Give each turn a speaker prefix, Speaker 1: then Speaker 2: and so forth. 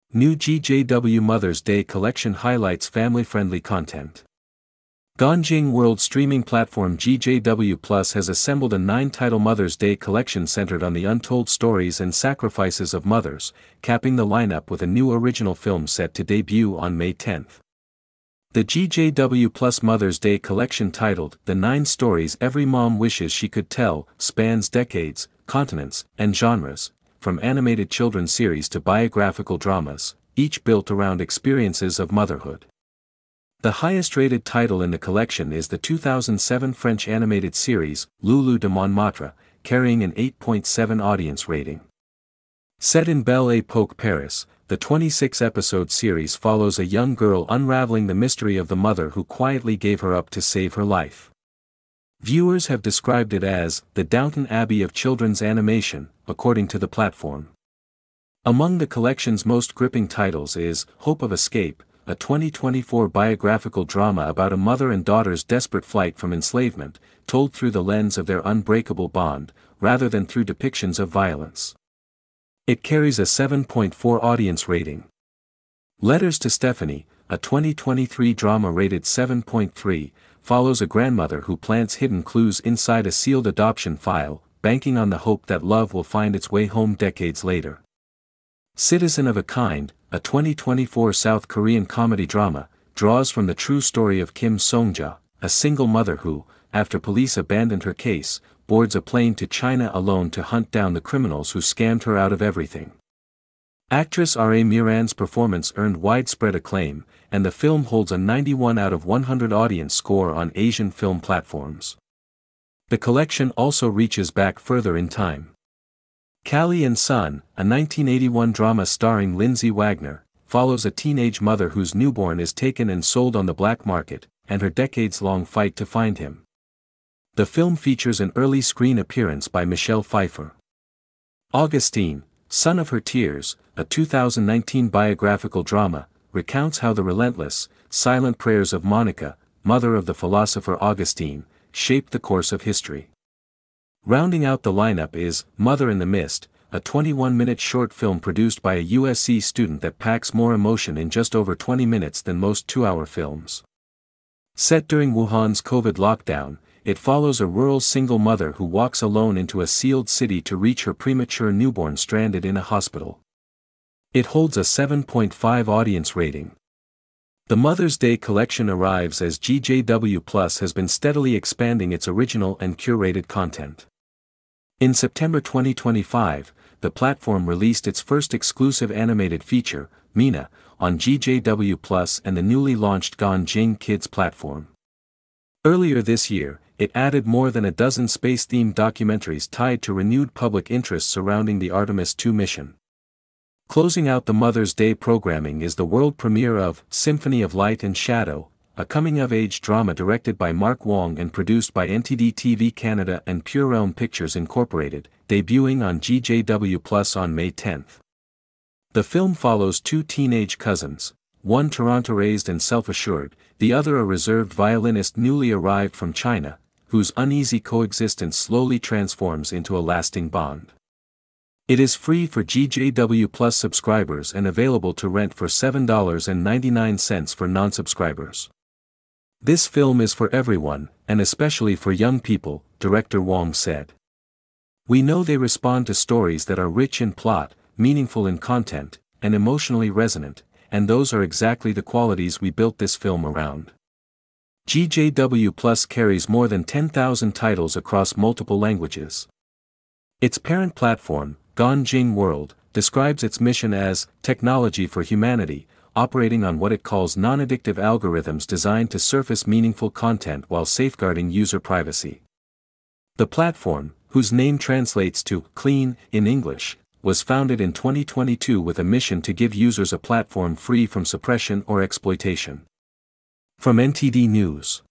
Speaker 1: New GJW Mother's Day Collection highlights family-friendly content. Ganjing World streaming platform GJW Plus has assembled a 9-title Mother's Day collection centered on the untold stories and sacrifices of mothers, capping the lineup with a new original film set to debut on May 10. The GJW Plus Mother's Day collection, titled The 9 Stories Every Mom Wishes She Could Tell, spans decades, continents, and genres, from animated children's series to biographical dramas, each built around experiences of motherhood. The highest-rated title in the collection is the 2007 French animated series, Loulou de Montmartre, carrying an 8.7 audience rating. Set in Belle Époque Paris, the 26-episode series follows a young girl unraveling the mystery of the mother who quietly gave her up to save her life. Viewers have described it as the Downton Abbey of children's animation, according to the platform. Among the collection's most gripping titles is Hope of Escape, a 2024 biographical drama about a mother and daughter's desperate flight from enslavement, told through the lens of their unbreakable bond, rather than through depictions of violence. It carries a 7.4 audience rating. Letters to Stephanie, a 2023 drama rated 7.3, follows a grandmother who plants hidden clues inside a sealed adoption file, banking on the hope that love will find its way home decades later. Citizen of a Kind, a 2024 South Korean comedy drama, draws from the true story of Kim Song-ja, a single mother who, after police abandoned her case, boards a plane to China alone to hunt down the criminals who scammed her out of everything. Actress R.A. Miran's performance earned widespread acclaim, and the film holds a 91 out of 100 audience score on Asian film platforms. The collection also reaches back further in time. Callie and Son, a 1981 drama starring Lindsay Wagner, follows a teenage mother whose newborn is taken and sold on the black market, and her decades-long fight to find him. The film features an early screen appearance by Michelle Pfeiffer. Augustine, Son of Her Tears, a 2019 biographical drama, recounts how the relentless, silent prayers of Monica, mother of the philosopher Augustine, shaped the course of history. Rounding out the lineup is Mother in the Mist, a 21-minute short film produced by a USC student that packs more emotion in just over 20 minutes than most 2-hour films. Set during Wuhan's COVID lockdown, it follows a rural single mother who walks alone into a sealed city to reach her premature newborn stranded in a hospital. It holds a 7.5 audience rating. The Mother's Day collection arrives as GJW Plus has been steadily expanding its original and curated content. In September 2025, the platform released its first exclusive animated feature, Mina, on GJW Plus and the newly launched Ganjing Kids platform. Earlier this year, it added more than a dozen space-themed documentaries tied to renewed public interest surrounding the Artemis II mission. Closing out the Mother's Day programming is the world premiere of Symphony of Light and Shadow, a coming-of-age drama directed by Mark Wong and produced by NTD TV Canada and Pure Realm Pictures Incorporated, debuting on GJW Plus on May 10. The film follows 2 teenage cousins, one Toronto-raised and self-assured, the other a reserved violinist newly arrived from China, whose uneasy coexistence slowly transforms into a lasting bond. It is free for GJW Plus subscribers and available to rent for $7.99 for non-subscribers. This film is for everyone, and especially for young people, Director Wong said. We know they respond to stories that are rich in plot, meaningful in content, and emotionally resonant, and those are exactly the qualities we built this film around. GJW Plus carries more than 10,000 titles across multiple languages. Its parent platform, Ganjing World, describes its mission as technology for humanity, operating on what it calls non-addictive algorithms designed to surface meaningful content while safeguarding user privacy. The platform, whose name translates to clean in English, was founded in 2022 with a mission to give users a platform free from suppression or exploitation. From NTD News.